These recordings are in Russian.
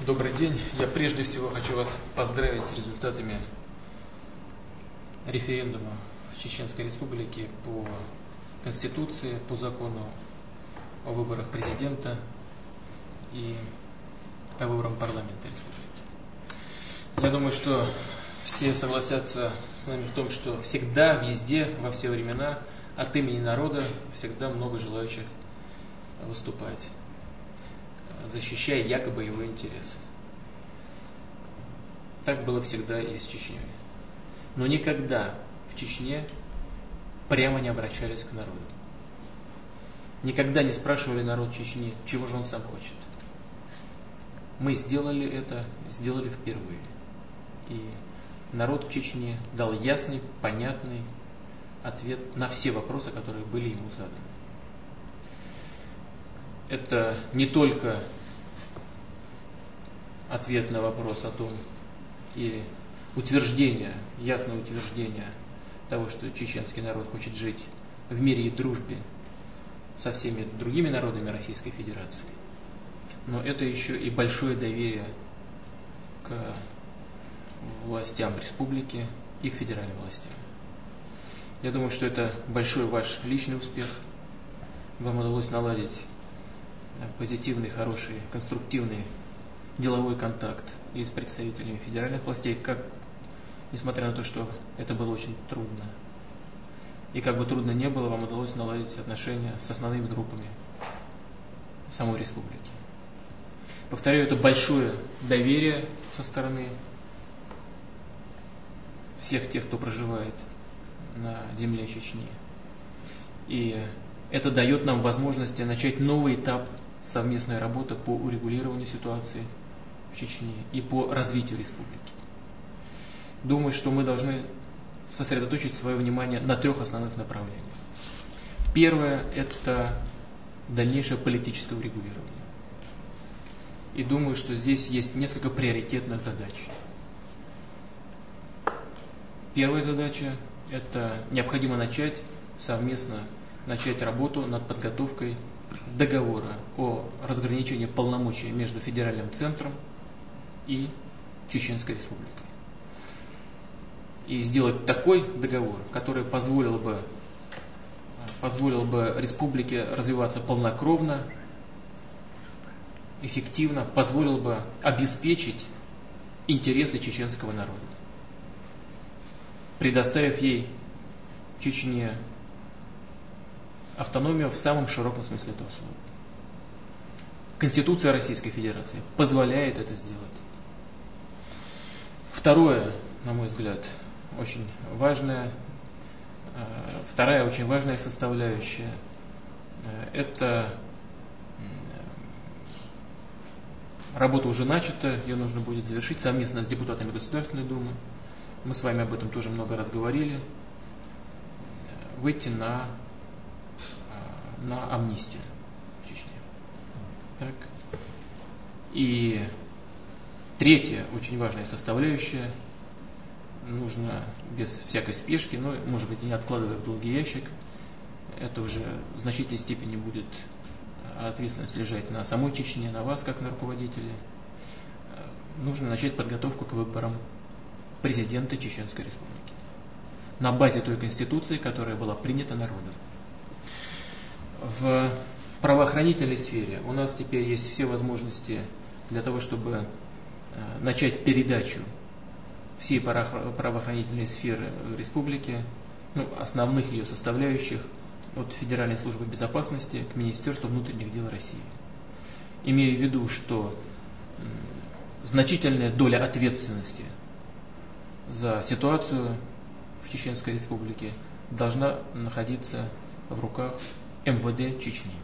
Добрый день. Я прежде всего хочу вас поздравить с результатами референдума в Чеченской Республике по Конституции, по закону о выборах президента и о выборах парламента республики. Я думаю, что все согласятся с нами в том, что всегда, везде, во все времена от имени народа всегда много желающих выступать, защищая якобы его интересы. Так было всегда и с Чечней. Но никогда в Чечне прямо не обращались к народу. Никогда не спрашивали народ Чечни, чего же он сам хочет. Мы сделали это, сделали впервые. И народ Чечни дал ясный, понятный ответ на все вопросы, которые были ему заданы. Это не только ответ на вопрос о том, и утверждение, ясное утверждение того, что чеченский народ хочет жить в мире и дружбе со всеми другими народами Российской Федерации, но это еще и большое доверие к властям республики и к федеральным властям. Я думаю, что это большой ваш личный успех. Вам удалось наладить позитивный, хороший, конструктивный деловой контакт и с представителями федеральных властей, несмотря на то, что это было очень трудно. И как бы трудно не было, вам удалось наладить отношения с основными группами самой республики. Повторяю, это большое доверие со стороны всех тех, кто проживает на земле Чечни. И это дает нам возможность начать новый этап совместной работы по урегулированию ситуации в Чечне и по развитию республики. Думаю, что мы должны сосредоточить свое внимание на 3 основных направлениях. Первое – это дальнейшее политическое урегулирование. И думаю, что здесь есть несколько приоритетных задач. Первая задача – это необходимо совместно начать работу над подготовкой договора о разграничении полномочий между федеральным центром и Чеченской Республикой. И сделать такой договор, который позволил бы республике развиваться полнокровно, эффективно, позволил бы обеспечить интересы чеченского народа, предоставив ей, Чечне, автономию в самом широком смысле этого слова. Конституция Российской Федерации позволяет это сделать. Второе, на мой взгляд, вторая очень важная составляющая – это работа уже начата, ее нужно будет завершить совместно с депутатами Государственной Думы. Мы с вами об этом тоже много раз говорили. Выйти на амнистию в Чечне. Так. И третья очень важная составляющая, нужно без всякой спешки, но, может быть, и не откладывая в долгий ящик, это уже в значительной степени будет ответственность лежать на самой Чечне, на вас, как на руководителе. Нужно начать подготовку к выборам президента Чеченской Республики на базе той конституции, которая была принята народом. В правоохранительной сфере у нас теперь есть все возможности для того, чтобы начать передачу всей правоохранительной сферы республики, основных ее составляющих, от Федеральной службы безопасности к Министерству внутренних дел России. Имею в виду, что значительная доля ответственности за ситуацию в Чеченской Республике должна находиться в руках МВД Чечни.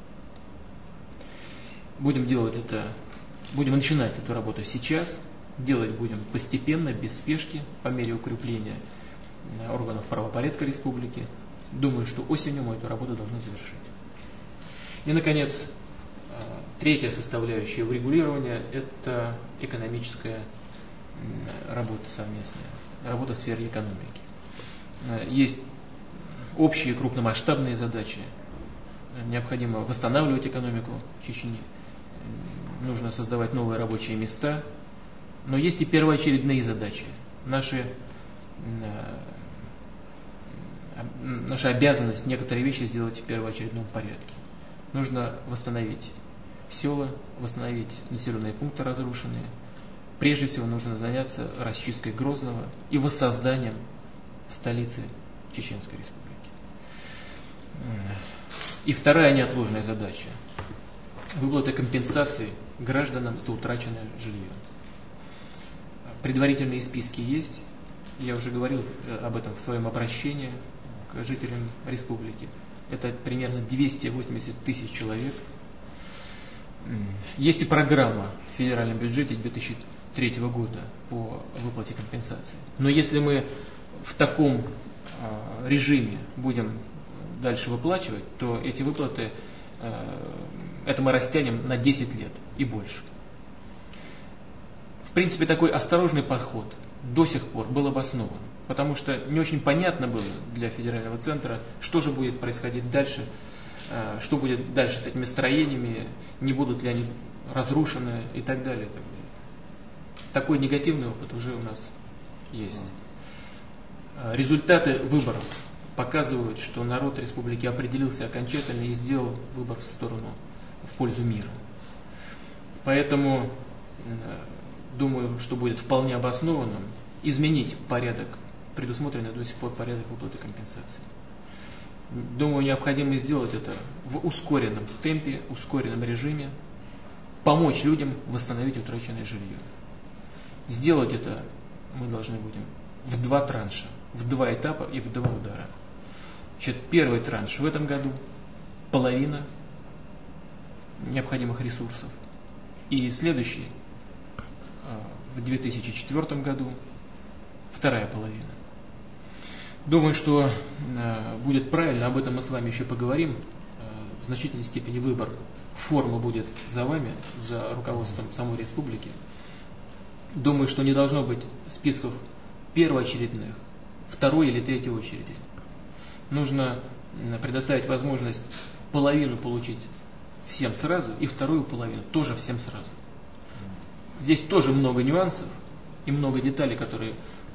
Будем начинать эту работу сейчас, делать будем постепенно, без спешки, по мере укрепления органов правопорядка республики. Думаю, что осенью мы эту работу должны завершить. И, наконец, третья составляющая урегулирования – это экономическая работа совместная, работа в сфере экономики. Есть общие крупномасштабные задачи. Необходимо восстанавливать экономику Чечни, нужно создавать новые рабочие места, но есть и первоочередные задачи. Наша обязанность некоторые вещи сделать в первоочередном порядке. Нужно восстановить села, восстановить населенные пункты разрушенные. Прежде всего нужно заняться расчисткой Грозного и воссозданием столицы Чеченской Республики. И вторая неотложная задача – выплата компенсации гражданам за утраченное жилье. Предварительные списки есть. Я уже говорил об этом в своем обращении к жителям республики. Это примерно 280 тысяч человек. Есть и программа в федеральном бюджете 2003 года по выплате компенсации. Но если мы в таком режиме будем дальше выплачивать, то эти выплаты, это мы растянем на 10 лет и больше. В принципе, такой осторожный подход до сих пор был обоснован, потому что не очень понятно было для федерального центра, что же будет происходить дальше, что будет дальше с этими строениями, не будут ли они разрушены и так далее. Такой негативный опыт уже у нас есть. Результаты выборов показывают, что народ республики определился окончательно и сделал выбор в пользу мира. Поэтому думаю, что будет вполне обоснованным изменить порядок, предусмотренный до сих пор порядок выплаты компенсации. Думаю, необходимо сделать это в ускоренном темпе, ускоренном режиме, помочь людям восстановить утраченное жилье. Сделать это мы должны будем в 2 транша, в 2 этапа и в 2 удара. Значит, первый транш в этом году, половина необходимых ресурсов. И следующий в 2004 году, вторая половина. Думаю, что будет правильно, об этом мы с вами еще поговорим. В значительной степени выбор формы будет за вами, за руководством самой республики. Думаю, что не должно быть списков первоочередных, второй или третьей очереди. Нужно предоставить возможность половину получить всем сразу и вторую половину тоже всем сразу. Здесь тоже много нюансов и много деталей, которые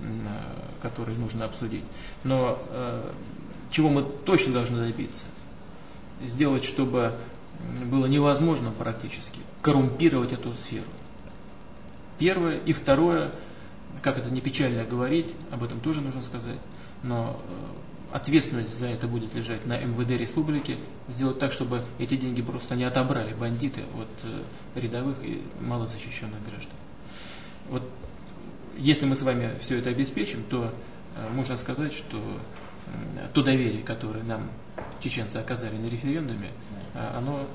нужно обсудить. Но чего мы точно должны добиться? Сделать, чтобы было невозможно практически коррумпировать эту сферу. Первое. И второе, как это не печально говорить, об этом тоже нужно сказать, но ответственность за это будет лежать на МВД республики, сделать так, чтобы эти деньги просто не отобрали бандиты от рядовых и малозащищенных граждан. Вот если мы с вами все это обеспечим, то можно сказать, что то доверие, которое нам чеченцы оказали на референдуме, оно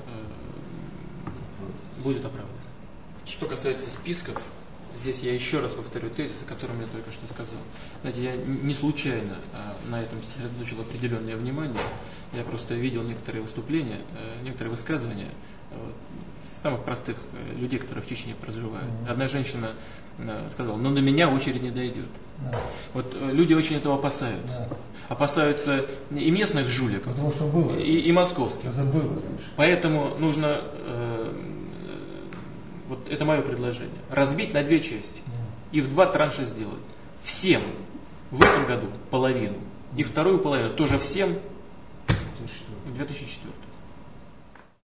будет оправдано. Что касается списков, здесь я еще раз повторю тезис, о котором я только что сказал. Знаете, я не случайно на этом сосредоточил определенное внимание. Я просто видел некоторые выступления, некоторые высказывания самых простых людей, которые в Чечне проживают. Одна женщина сказала, но на меня очередь не дойдет. Вот люди очень этого опасаются. Опасаются и местных жуликов, потому что было. И московских. Это было раньше. Поэтому нужно, вот это мое предложение, разбить на 2 части и в 2 транша сделать. Всем в этом году половину и вторую половину тоже всем в 2004.